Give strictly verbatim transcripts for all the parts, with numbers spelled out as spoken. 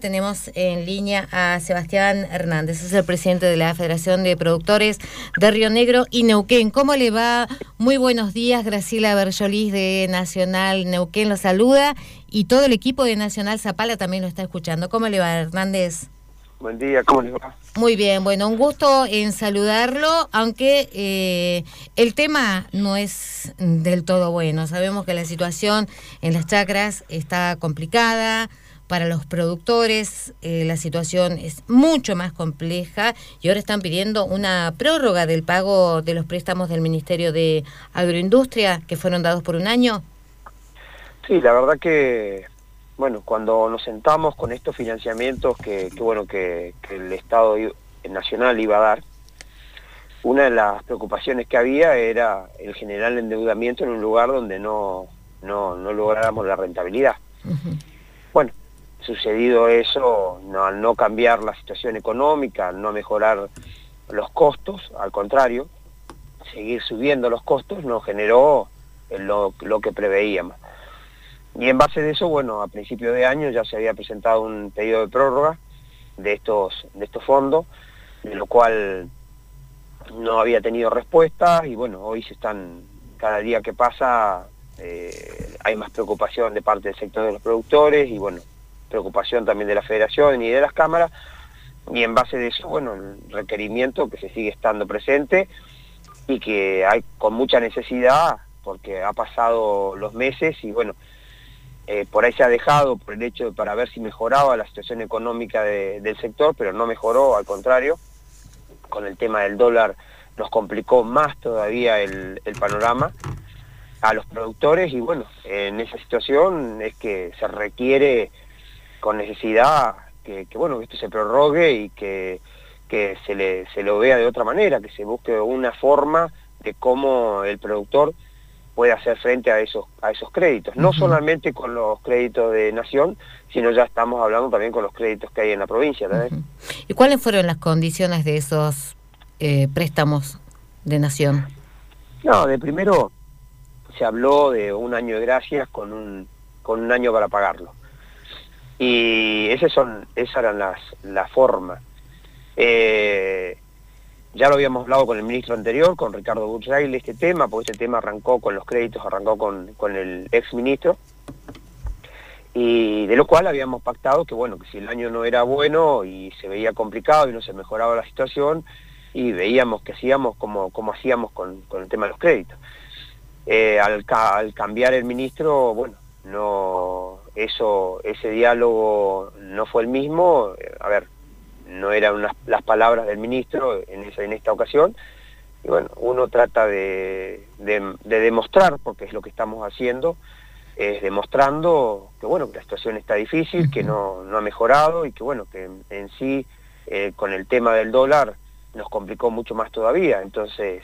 tenemos en línea a Sebastián Hernández, es el presidente de la Federación de Productores de Río Negro y Neuquén. ¿Cómo le va? Muy buenos días, Graciela Berjolís de Nacional Neuquén lo saluda y todo el equipo de Nacional Zapala también lo está escuchando. ¿Cómo le va, Hernández? Buen día, ¿cómo le va? Muy bien, bueno, un gusto en saludarlo, aunque eh, el tema no es del todo bueno. Sabemos que la situación en las chacras está complicada, para los productores eh, la situación es mucho más compleja y ahora están pidiendo una prórroga del pago de los préstamos del Ministerio de Agroindustria que fueron dados por un año. Sí, la verdad que... Bueno, cuando nos sentamos con estos financiamientos que, que bueno que, que el Estado Nacional iba a dar, una de las preocupaciones que había era el generar el endeudamiento en un lugar donde no, no, no lográramos la rentabilidad. Uh-huh. Bueno, sucedido eso, no, al no cambiar la situación económica, al no mejorar los costos, al contrario, seguir subiendo los costos nos generó lo, lo que preveíamos. Y en base de eso, bueno, a principio de año ya se había presentado un pedido de prórroga de estos, de estos fondos, de lo cual no había tenido respuesta y bueno, hoy se están, cada día que pasa eh, hay más preocupación de parte del sector de los productores y bueno, preocupación también de la Federación y de las cámaras, y en base de eso, bueno, el requerimiento que se sigue estando presente y que hay con mucha necesidad porque ha pasado los meses y bueno, Eh, por ahí se ha dejado por el hecho de para ver si mejoraba la situación económica de, del sector, pero no mejoró, al contrario, con el tema del dólar nos complicó más todavía el, el panorama a los productores y bueno, en esa situación es que se requiere con necesidad que, que bueno, que esto se prorrogue y que, que se, le, se lo vea de otra manera, que se busque una forma de cómo el productor puede hacer frente a esos a esos créditos, no uh-huh. solamente con los créditos de Nación, sino ya estamos hablando también con los créditos que hay en la provincia. Uh-huh. ¿Y cuáles fueron las condiciones de esos eh, préstamos de Nación? No, de primero se habló de un año de gracias con un con un año para pagarlo. Y esas son esas eran las la forma. Eh, Ya lo habíamos hablado con el ministro anterior, con Ricardo Butzrail, este tema, porque este tema arrancó con los créditos, arrancó con, con el ex ministro, y de lo cual habíamos pactado que bueno, que si el año no era bueno y se veía complicado y no se mejoraba la situación, y veíamos que hacíamos como, como hacíamos con, con el tema de los créditos. Eh, al, al cambiar el ministro, bueno, no eso ese diálogo no fue el mismo, a ver, no eran unas, las palabras del ministro en, esa, en esta ocasión, y bueno, uno trata de, de, de demostrar, porque es lo que estamos haciendo, es demostrando que bueno, que la situación está difícil, que no, no ha mejorado, y que bueno, que en, en sí, eh, con el tema del dólar, nos complicó mucho más todavía, entonces,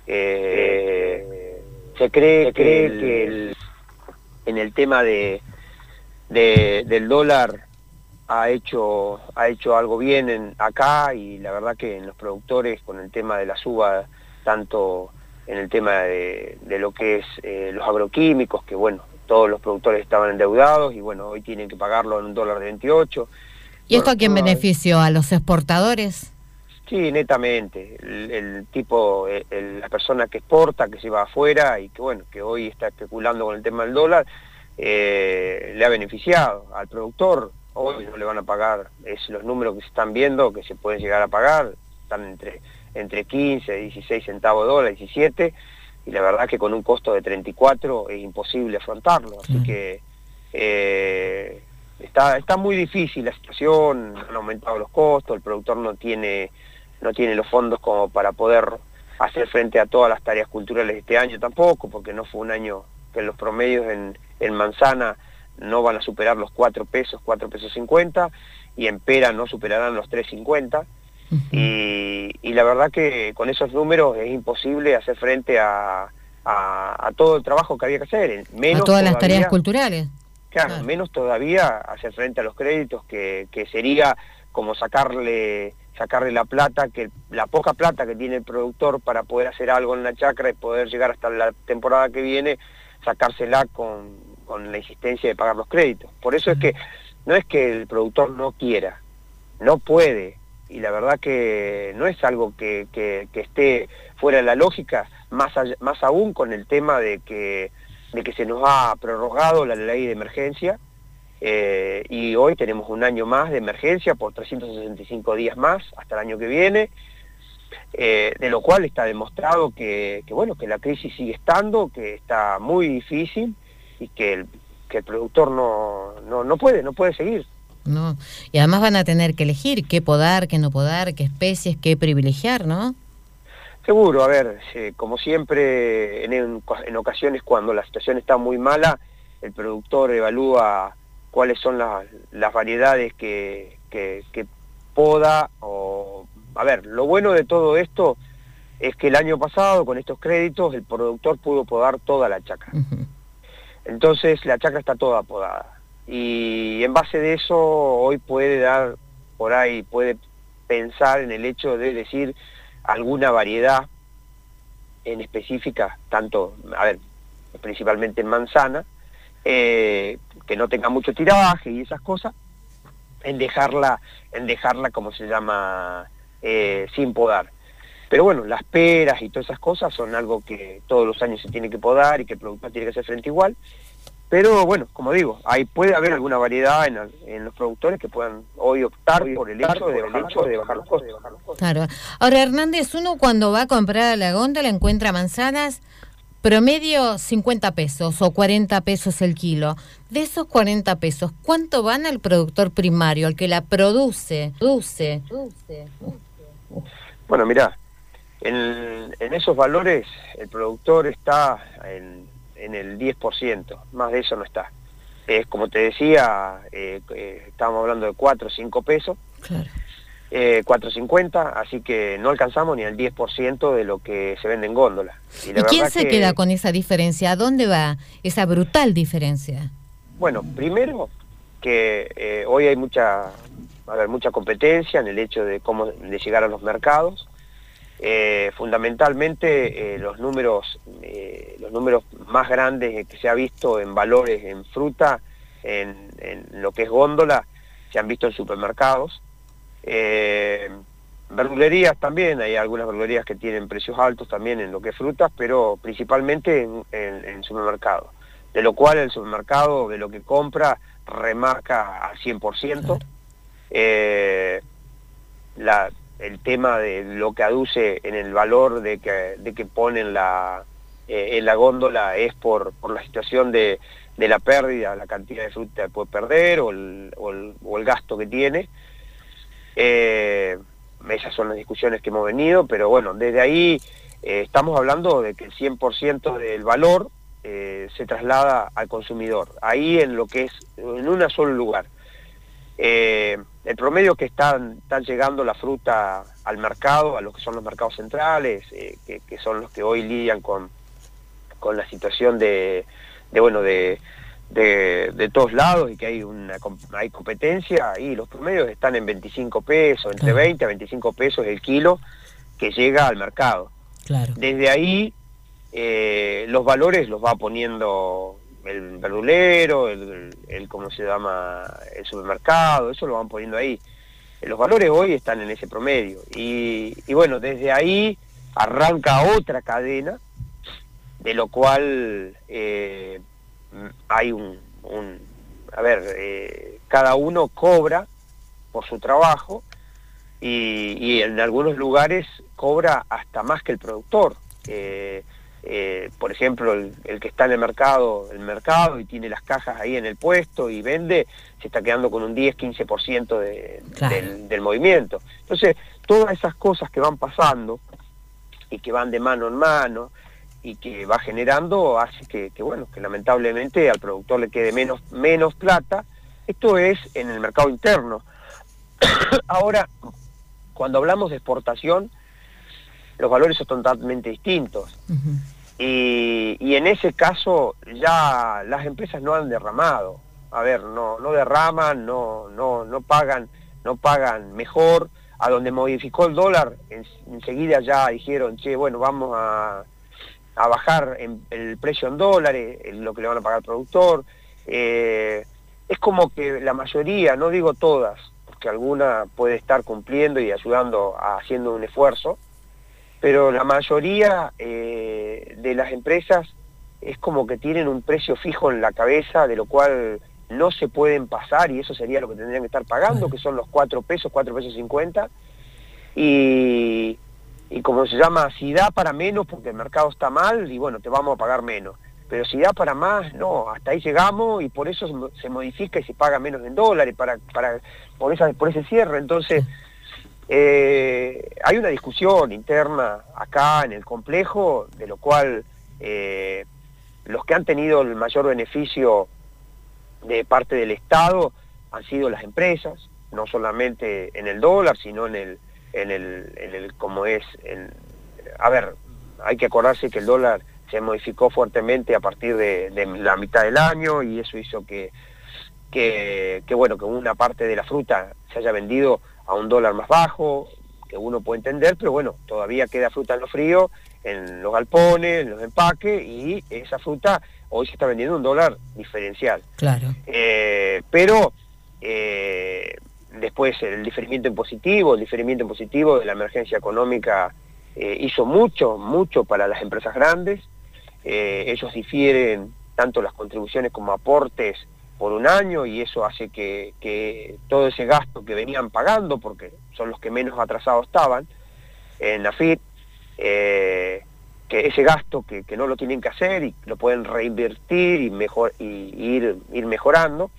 eh, se cree, se cree que, el, que el, en el tema de, de, del dólar, ha hecho ha hecho algo bien en, acá y la verdad que en los productores con el tema de la suba, tanto en el tema de, de lo que es eh, los agroquímicos, que bueno, todos los productores estaban endeudados y bueno, hoy tienen que pagarlo en un dólar de veintiocho. ¿Y esto bueno, a quién benefició? ¿A los exportadores? Sí, netamente. El, el tipo, el, el, la persona que exporta, que se va afuera y que bueno, que hoy está especulando con el tema del dólar, eh, le ha beneficiado al productor. Hoy no le van a pagar, es los números que se están viendo, que se pueden llegar a pagar, están entre, entre quince, dieciséis centavos de dólar, diecisiete, y la verdad que con un costo de treinta y cuatro es imposible afrontarlo, así mm. que eh, está, está muy difícil la situación, han aumentado los costos, el productor no tiene, no tiene los fondos como para poder hacer frente a todas las tareas culturales de este año tampoco, porque no fue un año que los promedios en, en manzana no van a superar los cuatro pesos, cuatro pesos cincuenta, y en pera no superarán los tres cincuenta, uh-huh. y, y la verdad que con esos números es imposible hacer frente a, a, a todo el trabajo que había que hacer. Menos a todas todavía, las tareas culturales. Claro, claro, menos todavía hacer frente a los créditos, que, que sería como sacarle sacarle la plata, que la poca plata que tiene el productor para poder hacer algo en la chacra y poder llegar hasta la temporada que viene, sacársela con... con la insistencia de pagar los créditos. Por eso es que no es que el productor no quiera, no puede, y la verdad que no es algo que, que, que esté fuera de la lógica, más, allá, más aún con el tema de que, de que se nos ha prorrogado la ley de emergencia, eh, y hoy tenemos un año más de emergencia por trescientos sesenta y cinco días más hasta el año que viene, eh, de lo cual está demostrado que, que, bueno, que la crisis sigue estando, que está muy difícil y que el, que el productor no, no, no puede, no puede seguir. No, y además van a tener que elegir qué podar, qué no podar, qué especies, qué privilegiar, ¿no? Seguro, a ver, eh, como siempre, en, en, en ocasiones cuando la situación está muy mala, el productor evalúa cuáles son las, las variedades que, que, que poda, o... A ver, lo bueno de todo esto es que el año pasado, con estos créditos, el productor pudo podar toda la chacra. Uh-huh. Entonces, la chacra está toda podada. Y en base de eso, hoy puede dar, por ahí, puede pensar en el hecho de decir alguna variedad en específica, tanto, a ver, principalmente en manzana, eh, que no tenga mucho tiraje y esas cosas, en dejarla, en dejarla como se llama, eh, sin podar. Pero bueno, las peras y todas esas cosas son algo que todos los años se tiene que podar y que el productor tiene que hacer frente igual. Pero bueno, como digo, ahí puede haber alguna variedad en, en los productores que puedan hoy optar por el hecho de, el hecho de bajar los costos. Claro. Ahora, Hernández, uno cuando va a comprar a la góndola encuentra manzanas promedio cincuenta pesos o cuarenta pesos el kilo. De esos cuarenta pesos, ¿cuánto van al productor primario, al que la produce? produce, produce. Bueno, mirá, en, en esos valores el productor está en, en el diez por ciento, más de eso no está. Es como te decía, eh, eh, estábamos hablando de cuatro o cinco pesos, claro. eh, cuatro cincuenta, así que no alcanzamos ni el diez por ciento de lo que se vende en góndola. ¿Y, la ¿Y quién se que... queda con esa diferencia? ¿A dónde va esa brutal diferencia? Bueno, primero que eh, hoy hay mucha, a ver, mucha competencia en el hecho de cómo de llegar a los mercados. Eh, fundamentalmente eh, los números eh, los números más grandes que se ha visto en valores en fruta, en, en lo que es góndola, se han visto en supermercados. Eh, verdulerías también, hay algunas verdulerías que tienen precios altos también en lo que es frutas, pero principalmente en, en, en supermercados, de lo cual el supermercado de lo que compra remarca al cien por ciento. Eh, la el tema de lo que aduce en el valor de que, de que ponen la, eh, en la góndola es por, por la situación de, de la pérdida, la cantidad de fruta que puede perder o el, o el, o el gasto que tiene. Eh, esas son las discusiones que hemos venido, pero bueno, desde ahí eh, estamos hablando de que el cien por ciento del valor eh, se traslada al consumidor, ahí en lo que es, en un solo lugar. Eh, el promedio que están, están llegando la fruta al mercado, a lo que son los mercados centrales, eh, que, que son los que hoy lidian con, con la situación de, de bueno, de, de, de todos lados y que hay una hay competencia, y los promedios están en veinticinco pesos, entre veinte a veinticinco pesos el kilo que llega al mercado. Claro. Desde ahí eh, los valores los va poniendo el verdulero, el, el cómo se llama, el supermercado, eso lo van poniendo ahí. Los valores hoy están en ese promedio y, y bueno, desde ahí arranca otra cadena, de lo cual eh, hay un, un a ver, eh, cada uno cobra por su trabajo y, y en algunos lugares cobra hasta más que el productor. Eh, Eh, por ejemplo, el, el que está en el mercado, el mercado y tiene las cajas ahí en el puesto y vende, se está quedando con un diez a quince por ciento de, claro. del, del movimiento. Entonces, todas esas cosas que van pasando y que van de mano en mano y que va generando, hace que, que bueno, que lamentablemente al productor le quede menos, menos plata. Esto es en el mercado interno. Ahora, cuando hablamos de exportación, los valores son totalmente distintos. Uh-huh. y, y en ese caso ya las empresas no han derramado. A ver, no, no derraman, no, no, no pagan, no pagan mejor. A donde modificó el dólar, en, enseguida ya dijeron, che, bueno, vamos a, a bajar en, el precio en dólares, en lo que le van a pagar al productor. Eh, es como que la mayoría, no digo todas, porque alguna puede estar cumpliendo y ayudando, a, haciendo un esfuerzo, pero la mayoría eh, de las empresas es como que tienen un precio fijo en la cabeza, de lo cual no se pueden pasar, y eso sería lo que tendrían que estar pagando, que son los cuatro pesos, cuatro pesos cincuenta, y, y como se llama, si da para menos porque el mercado está mal, y bueno, te vamos a pagar menos. Pero si da para más, no, hasta ahí llegamos, y por eso se modifica y se paga menos en dólares, para, para, por, esa, por ese cierre. Entonces, eh, hay una discusión interna acá en el complejo, de lo cual eh, los que han tenido el mayor beneficio de parte del Estado han sido las empresas, no solamente en el dólar, sino en el, en el, en el como es, en, a ver, hay que acordarse que el dólar se modificó fuertemente a partir de, de la mitad del año, y eso hizo que, que, que, bueno, que una parte de la fruta se haya vendido a un dólar más bajo, que uno puede entender, pero bueno, todavía queda fruta en lo frío, en los galpones, en los empaques, y esa fruta hoy se está vendiendo a un dólar diferencial. Claro. Eh, pero eh, después el diferimiento impositivo, el diferimiento impositivo de la emergencia económica eh, hizo mucho, mucho para las empresas grandes. Eh, ellos difieren tanto las contribuciones como aportes por un año, y eso hace que, que todo ese gasto que venían pagando, porque son los que menos atrasados estaban en la F I P, eh, que ese gasto que, que no lo tienen que hacer y lo pueden reinvertir y, mejor, y, y ir, ir mejorando.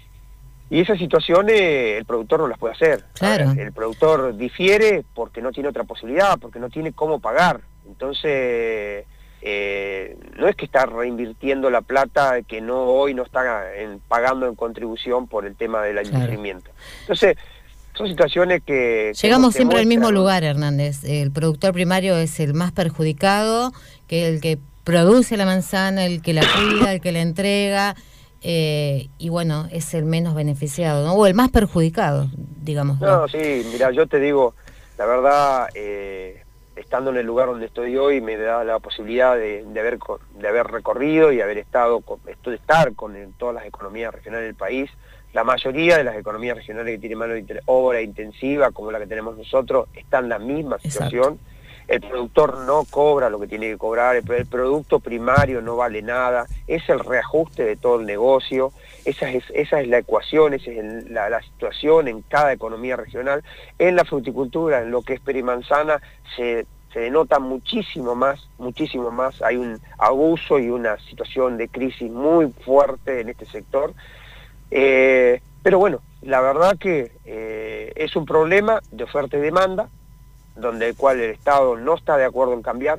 Y esas situaciones el productor no las puede hacer. Claro. Ver, el productor difiere porque no tiene otra posibilidad, porque no tiene cómo pagar. Entonces, eh, no es que está reinvirtiendo la plata que no hoy no está en, pagando en contribución por el tema del indifrimiento. Claro. Entonces, son situaciones que... Llegamos que siempre al mismo lugar, Hernández. El productor primario es el más perjudicado, que el que produce la manzana, el que la cuida, el que la entrega, eh, y bueno, es el menos beneficiado, ¿no? O el más perjudicado, digamos. No, ¿no? Sí, mira, yo te digo, la verdad, eh, estando en el lugar donde estoy hoy, me da la posibilidad de, de, haber, de haber recorrido y haber estado, con, de estar con en todas las economías regionales del país. La mayoría de las economías regionales que tienen mano de obra intensiva, como la que tenemos nosotros, están en la misma situación. Exacto. El productor no cobra lo que tiene que cobrar, el, el producto primario no vale nada, es el reajuste de todo el negocio, esa es, esa es la ecuación, esa es la, la situación en cada economía regional. En la fruticultura, en lo que es perimanzana, se, se denota muchísimo más, muchísimo más, hay un abuso y una situación de crisis muy fuerte en este sector. Eh, pero bueno, la verdad que eh, es un problema de oferta y demanda, donde el cual el Estado no está de acuerdo en cambiar.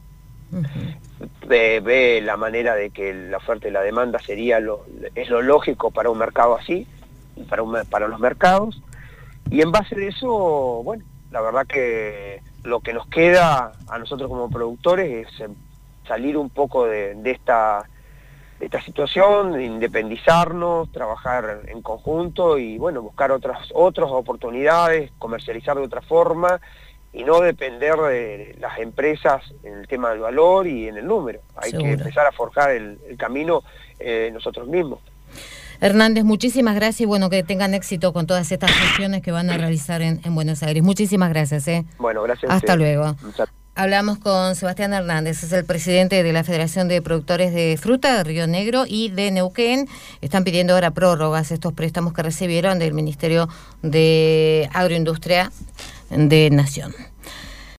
Uh-huh. ve, ve la manera de que la oferta y la demanda sería lo, es lo lógico para un mercado así, para, un, para los mercados, y en base de eso, bueno, la verdad que lo que nos queda a nosotros como productores es salir un poco de, de esta esta situación, independizarnos, trabajar en conjunto y bueno, buscar otras, otras oportunidades, comercializar de otra forma y no depender de las empresas en el tema del valor y en el número. Hay Seguro. que empezar a forjar el, el camino eh, nosotros mismos. Hernández, muchísimas gracias y bueno, que tengan éxito con todas estas gestiones que van a realizar en, en Buenos Aires. Muchísimas gracias. ¿eh? Bueno, gracias. Hasta luego. Muchas Hablamos con Sebastián Hernández, es el presidente de la Federación de Productores de Fruta de Río Negro y de Neuquén. Están pidiendo ahora prórrogas estos préstamos que recibieron del Ministerio de Agroindustria de Nación.